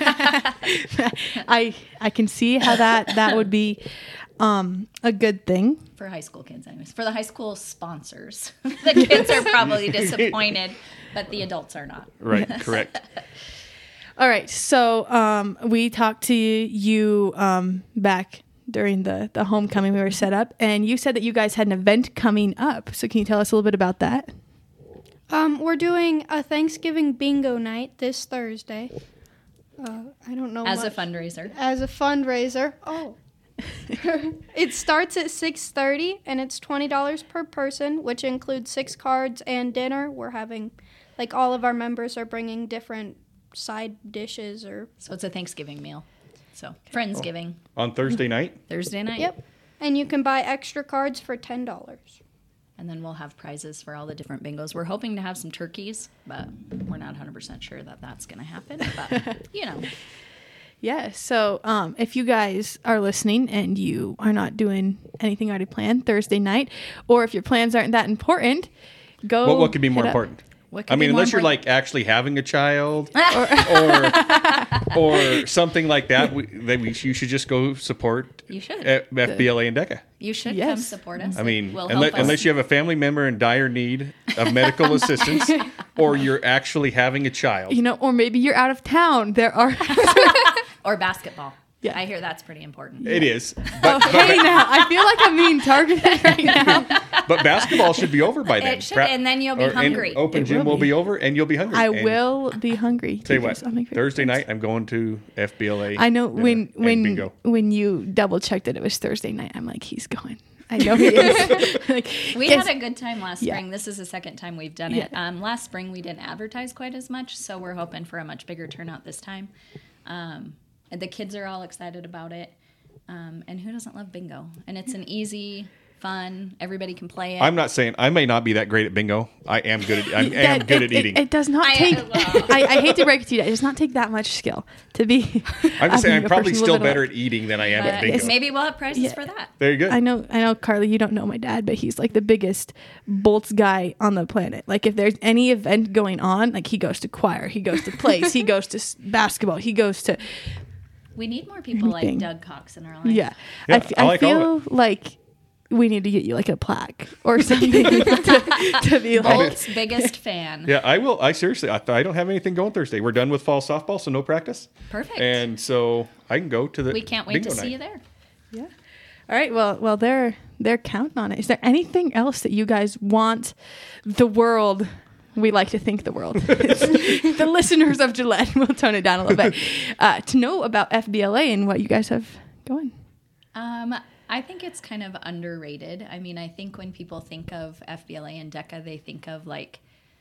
I I can see how that that would be um, a good thing. For high school kids, anyways. For the high school sponsors, the kids are probably disappointed, but the adults are not. right, correct. All right. So um, we talked to you um, back during the the homecoming we were set up, and you said that you guys had an event coming up. So can you tell us a little bit about that? Um, we're doing a Thanksgiving bingo night this Thursday. Uh, I don't know As a much. fundraiser. As a fundraiser. Oh. It starts at six thirty, and it's twenty dollars per person, which includes six cards and dinner. We're having, like, all of our members are bringing different side dishes or... So it's a Thanksgiving meal. So Friendsgiving, On Thursday night. Thursday night. Yep. And you can buy extra cards for ten dollars. And then we'll have prizes for all the different bingos. We're hoping to have some turkeys, but we're not one hundred percent sure that that's going to happen. But, you know. Yeah. So um, if you guys are listening and you are not doing anything already planned Thursday night, or if your plans aren't that important, go. What what could be more hit up- important? What could I mean, be more unless you're important? like actually having a child, or or something like that, we, then we, you should just go support You should. F- FBLA and DECA. You should Yes. come support us. I mean, It will unless, help us. unless you have a family member in dire need of medical assistance, or you're actually having a child. You know, or maybe you're out of town. There are. Or basketball. Yeah. I hear that's pretty important. It is, but, Hey, now I feel like I'm being targeted right now. but basketball should be over by then. It should, and then you'll be or- and hungry. Open It gym will will be. be. over, and you'll be hungry. I And will be hungry. Tell you because what, I'll make Thursday friends. night I'm going to F B L A. I know dinner when and when bingo. when you double checked that it was Thursday night, I'm like, he's going. I know he is. Like, We guess- had a good time last Yeah. spring. This is the second time we've done Yeah. it. Um, last spring we didn't advertise quite as much, so we're hoping for a much bigger turnout this time. Um, and the kids are all excited about it. Um, and who doesn't love bingo? And it's an easy, fun. Everybody can play it. I'm not saying I may not be that great at bingo. I am good at I am that- good it, at eating. It, it does not I- take. well. I, I hate to break it to you, it does not take that much skill to be. I'm a just saying I'm bingo probably person. still Live it better up. at eating than I am at But bingo. maybe we'll have prizes Yeah. for that. Very good. I know, I know, Carly. You don't know my dad, but he's like the biggest bolts guy on the planet. Like, if there's any event going on, like he goes to choir, he goes to plays, he goes to s- basketball, he goes to We need more people Anything. like Doug Cox in our life. yeah. Yeah, I, f- I I like all feel like we need to get you like a plaque or something to, to be like. Bolt's biggest fan. Yeah, I will. I seriously, I, I don't have anything going Thursday. We're done with fall softball, so no practice. Perfect. And so I can go to the. we can't wait bingo to see night. you there. Yeah. All right. Well, well, they're they're counting on it. Is there anything else that you guys want the world? We like to think the world, the listeners of Gillette, we'll tone it down a little bit, uh, to know about F B L A and what you guys have going. Um, I think it's kind of underrated. I mean, I think when people think of F B L A and DECA, they think of like,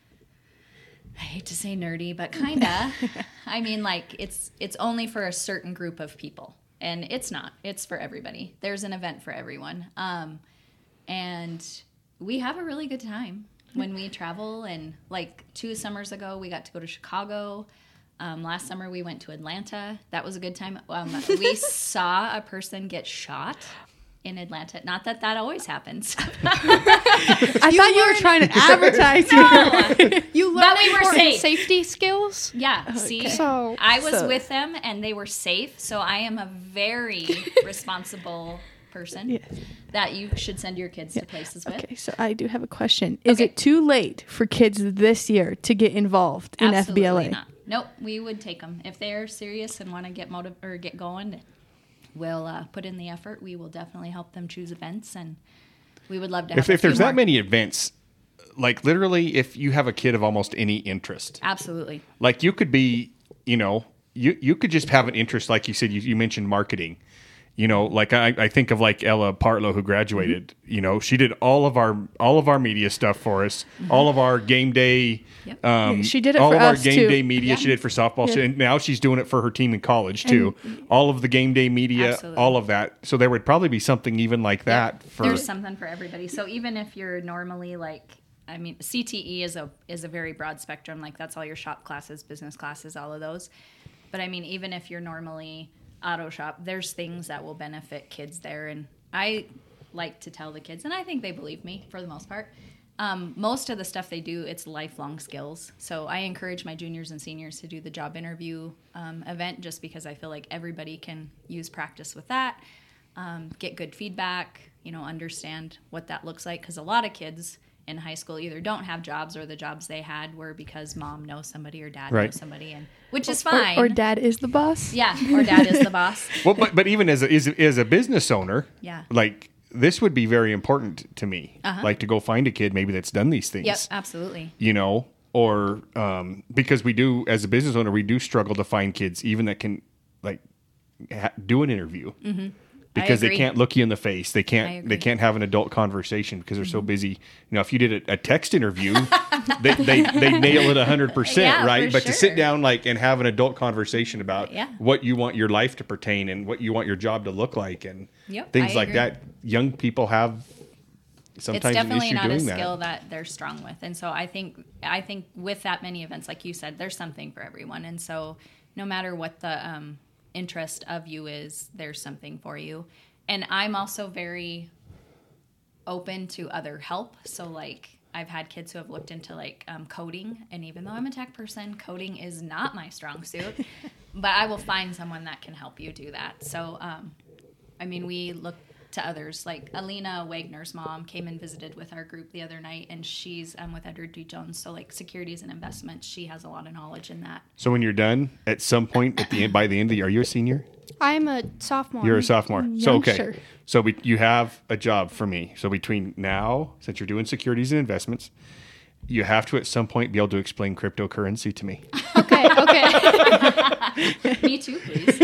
I hate to say nerdy, but kinda. I mean, like it's it's only for a certain group of people, and it's not. It's for everybody. There's an event for everyone, um, and we have a really good time when we travel. And like two summers ago, we got to go to Chicago. Um, last summer we went to Atlanta. That was a good time. Um, we saw a person get shot in Atlanta. Not that that always happens. I thought you were trying to advertise. here. You learn But we were important safe. safety skills. Yeah, see, So- I was so- with them and they were safe. So I am a very responsible person Yes. that you should send your kids to places with. Okay, so I do have a question. Is Okay. it too late for kids this year to get involved in F B L A? Absolutely not. Nope, we would take them if they're serious and want to get motiv- or get going. We'll uh, put in the effort. We will definitely help them choose events, and we would love to. Have If, a if there's few that more. many events, like literally, if you have a kid of almost any interest, Absolutely. like you could be, you know, you you could just have an interest, like you said, you, you mentioned marketing. You know, like I, I think of like Ella Partlow, who graduated. Mm-hmm. You know, she did all of our all of our media stuff for us, all of our game day. Yep. Um, She did it all for of our us, game too. day media. Yeah. She did for softball, Yeah. She- and now she's doing it for her team in college too. all of the game day media, Absolutely. all of that. So there would probably be something even like that Yep. for. There's something for everybody. So even if you're normally like, I mean, C T E is a is a very broad spectrum. Like that's all your shop classes, business classes, all of those. But I mean, even if you're normally auto shop, there's things that will benefit kids there. And I like to tell the kids, and I think they believe me for the most part. Um, most of the stuff they do, it's lifelong skills. So I encourage my juniors and seniors to do the job interview um, event, just because I feel like everybody can use practice with that, um, get good feedback, you know, understand what that looks like. Because a lot of kids in high school either don't have jobs, or the jobs they had were because mom knows somebody or dad Right. knows somebody, and which is Or, fine. or dad is the boss. Yeah, or dad is the boss. Well, but but even as a, as, a- as a business owner, Yeah. like this would be very important to me. Uh-huh. Like to go find a kid maybe that's done these things. Yep, absolutely. You know, or um, because we do as a business owner, we do struggle to find kids even that can like ha- do an interview. Mm-hmm. Because they agree. can't look you in the face, they I can't agree. they can't have an adult conversation because they're so busy. You know, if you did a, a text interview, they they they nail it a hundred percent, Yeah, right? for But to sit sure. down like and have an adult conversation about Yeah. what you want your life to pertain and what you want your job to look like and Yep, things I like agree. that, young people have sometimes It's definitely an issue not a doing skill that. that. they're strong with, and so I think I think with that many events, like you said, there's something for everyone, and so no matter what the um, interest of you is, there's something for you. And I'm also very open to other help. So like I've had kids who have looked into like um, coding, and even though I'm a tech person, coding is not my strong suit. But I will find someone that can help you do that. So um, I mean, we look to others. Like Alina Wagner's mom came and visited with our group the other night, and she's um, with Edward D. Jones. So like securities and investments, she has a lot of knowledge in that. So when you're done, at some point at the end, by the end of the year, are you a senior? I'm a sophomore. You're a sophomore. So okay. Youngster. So we, you have a job for me. So between now, since you're doing securities and investments, you have to at some point be able to explain cryptocurrency to me. Okay. Okay, okay. Me too, please.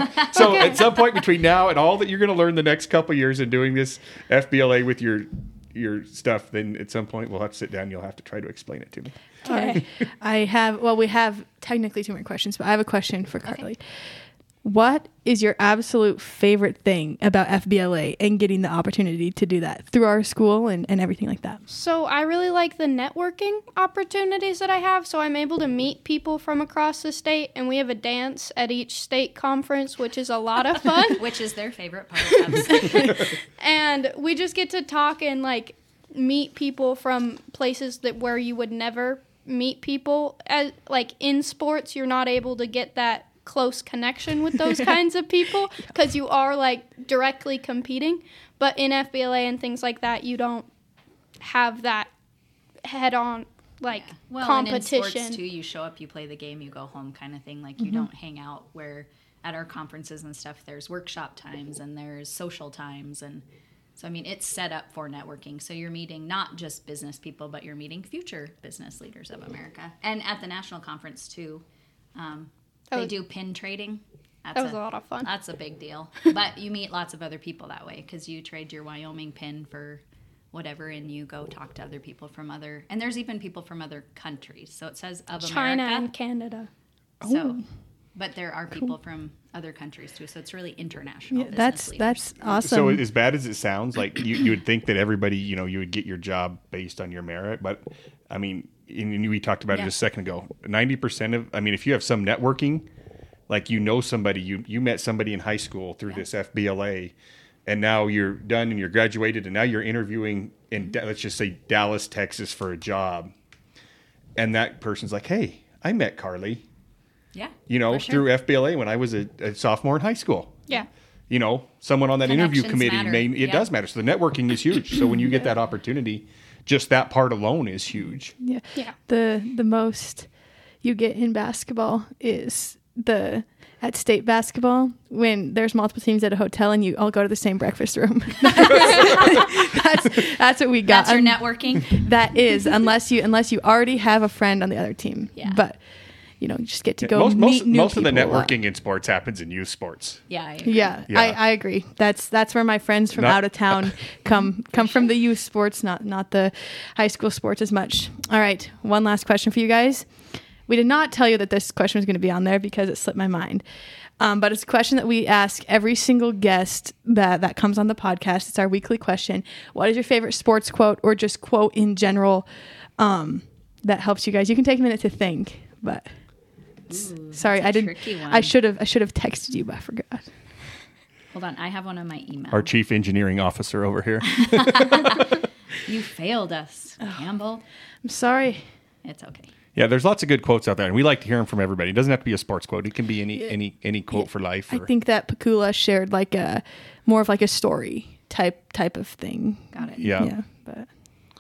So at some point between now and all that you're going to learn the next couple of years in doing this F B L A with your your stuff, then at some point we'll have to sit down. You'll have to try to explain it to me. All right. I have, well, we have technically two more questions, but I have a question for Carly. Okay. What is your absolute favorite thing about F B L A and getting the opportunity to do that through our school and, and everything like that? So I really like the networking opportunities that I have. So I'm able to meet people from across the state, and we have a dance at each state conference, which is a lot of fun. Which is their favorite part. Absolutely. And we just get to talk and like meet people from places that where you would never meet people. As like in sports, you're not able to get that close connection with those kinds of people because you are like directly competing. But in F B L A and things like that, you don't have that head-on like Yeah. Well, competition. and in sports too, you show up, you play the game, you go home, kind of thing. Like you Mm-hmm. don't hang out where at our conferences and stuff. There's workshop times and there's social times, and so I mean it's set up for networking. So you're meeting not just business people, but you're meeting future business leaders of America. And at the national conference too, um, That they was- do pin trading. That's That was a lot of fun. That's a big deal. But you meet lots of other people that way because you trade your Wyoming pin for whatever, and you go talk to other people from other, and there's even people from other countries. So it says of China America. and Canada. So, but there are people from other countries too. So it's really international. Yeah, business that's leaders. that's awesome. So as bad as it sounds, like you, you would think that everybody, you know, you would get your job based on your merit. But I mean, and we talked about Yeah. it just a second ago, ninety percent of, I mean, if you have some networking, like, you know, somebody, you, you met somebody in high school through this F B L A, and now you're done and you're graduated, and now you're interviewing in, Da- let's just say Dallas, Texas for a job. And that person's like, hey, I met Carly, Yeah. you know, for sure. through F B L A when I was a, a sophomore in high school. Yeah. You know, someone on that interview Connections committee, matter. may, it Yeah. does matter. So the networking is huge. So when you get that opportunity, just that part alone is huge. yeah. Yeah. The the most you get in basketball is the at state basketball when there's multiple teams at a hotel and you all go to the same breakfast room. that's that's what we got. That's your Um, networking. That is, unless you unless you already have a friend on the other team. Yeah. But you know, you just get to go most meet most, new most of the people a lot. networking in sports happens in youth sports. Yeah. I agree. Yeah, Yeah. I, I agree. That's that's where my friends from Not- out of town come come from, the youth sports, not not the high school sports as much. All right, one last question for you guys. We did not tell you that this question was going to be on there because it slipped my mind. Um, but it's a question that we ask every single guest that, that comes on the podcast. It's our weekly question. What is your favorite sports quote or just quote in general um, that helps you guys? You can take a minute to think, but Ooh, sorry, that's I a didn't. tricky one. I should have. I should have texted you, but I forgot. Hold on. I have one on my email. Our chief engineering officer over here. You failed us, Campbell. I'm sorry. It's okay. Yeah, there's lots of good quotes out there, and we like to hear them from everybody. It doesn't have to be a sports quote. It can be any any any quote for life. I or- think that Pakula shared like a more of like a story type type of thing. Got it. Yeah. Yeah, but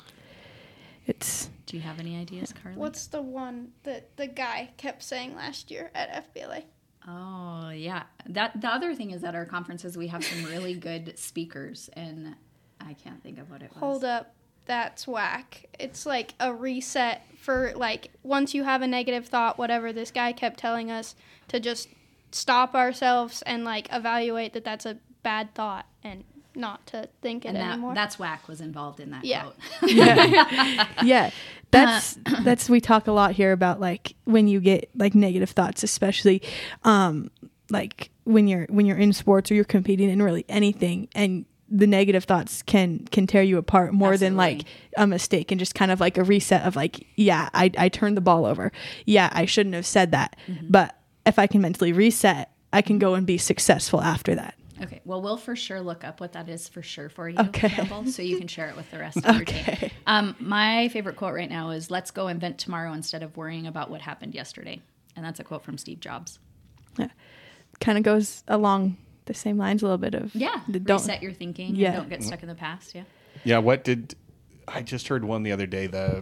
it's Do you have any ideas, Carly? What's the one that the guy kept saying last year at F B L A? Oh yeah, that the other thing is at our conferences we have some really good speakers, and I can't think of what it was. Hold up. That's whack. It's like a reset for like once you have a negative thought, whatever this guy kept telling us to just stop ourselves and like evaluate that that's a bad thought and not to think it And that, anymore. that's whack was involved in that Yeah. quote. yeah. That's that's we talk a lot here about like when you get like negative thoughts, especially um like when you're when you're in sports or you're competing in really anything, and the negative thoughts can can tear you apart more than like Absolutely. a mistake, and just kind of like a reset of like, yeah, I I turned the ball over. Yeah, I shouldn't have said that. Mm-hmm. But if I can mentally reset, I can go and be successful after that. Okay, well, we'll for sure look up what that is for sure for you, Okay. Campbell, so you can share it with the rest of your team. Okay. Um, my favorite quote right now is, let's go invent tomorrow instead of worrying about what happened yesterday. And that's a quote from Steve Jobs. Yeah. Kind of goes along the same lines a little bit of Yeah, the don't reset your thinking Yeah. and don't get stuck in the past, yeah. Yeah, what did I just heard one the other day? The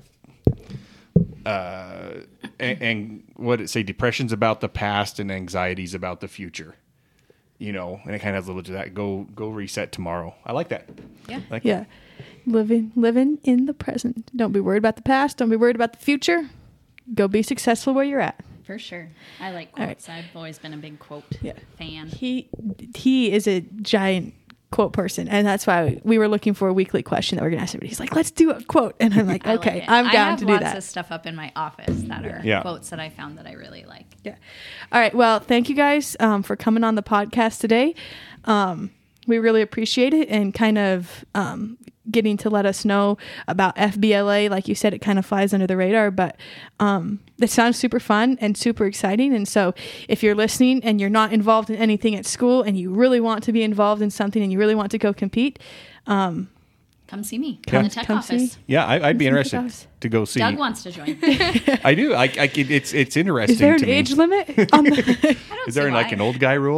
uh, and, and what did it say? Depression's about the past and anxiety's about the future. You know, and it kind of has a little bit of that. Go go reset tomorrow. I like that. Yeah. I like Yeah. Living living in the present. Don't be worried about the past. Don't be worried about the future. Go be successful where you're at. For sure. I like All right. quotes. I've always been a big quote Yeah. fan. He he is a giant quote person, and that's why we were looking for a weekly question that we're gonna ask everybody. He's like, let's do a quote, and I'm like, I like okay, it. I'm I down have to do lots that. of stuff up in my office that are Yeah. quotes that I found that I really like. Yeah. All right. Well, thank you guys um, for coming on the podcast today. Um, we really appreciate it, and kind of um, getting to let us know about F B L A. Like you said, it kind of flies under the radar, but um, it sounds super fun and super exciting. And so if you're listening and you're not involved in anything at school and you really want to be involved in something and you really want to go compete, um, Come see me Come- in the tech come office. see. Yeah, I, I'd be Some interested kickoffs. to go see. Doug wants to join. I do. I, I, it's it's interesting. is there an to me. age limit on the? I don't Is there see like why. an old guy rule?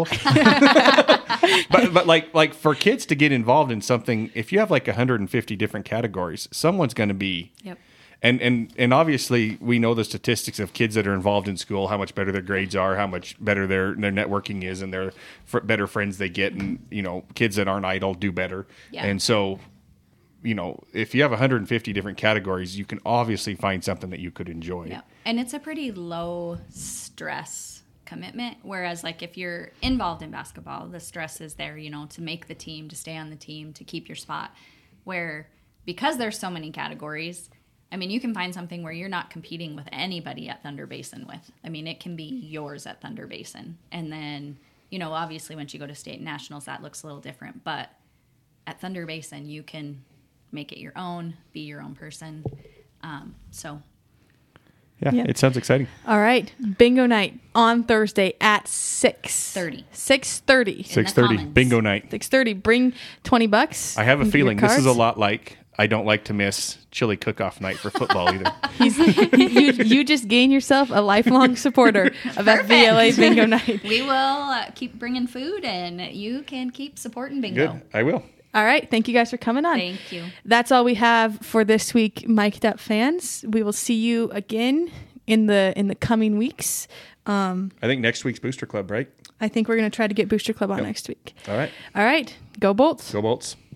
but but like like for kids to get involved in something, if you have like one hundred fifty different categories, someone's going to be. Yep. And and and obviously we know the statistics of kids that are involved in school, how much better their grades are, how much better their their networking is, and their fr- better friends they get, and you know kids that aren't idle do better. Yeah. And so, you know, if you have one hundred fifty different categories, you can obviously find something that you could enjoy. Yeah. And it's a pretty low stress commitment. Whereas, like, if you're involved in basketball, the stress is there, you know, to make the team, to stay on the team, to keep your spot. Where, because there's so many categories, I mean, you can find something where you're not competing with anybody at Thunder Basin with. I mean, it can be yours at Thunder Basin. And then, you know, obviously once you go to state nationals, that looks a little different. But at Thunder Basin, you can make it your own, be your own person. Um, so... Yeah, Yeah. it sounds exciting. All right, bingo night on Thursday at six thirty. Six thirty. Six thirty, Commons. bingo night. Six thirty. Bring twenty bucks. I have a Your feeling this is a cards. lot like I don't like to miss chili cook-off night for football either. He's, you, you just gain yourself a lifelong supporter of F B L A bingo night. We will uh, keep bringing food, and you can keep supporting bingo. Good, I will. All right, thank you guys for coming on. Thank you. That's all we have for this week, Mic'd Up fans. We will see you again in the in the coming weeks. Um, I think next week's Booster Club, right? I think we're going to try to get Booster Club on Yep. next week. All right. All right, go Bolts. Go Bolts.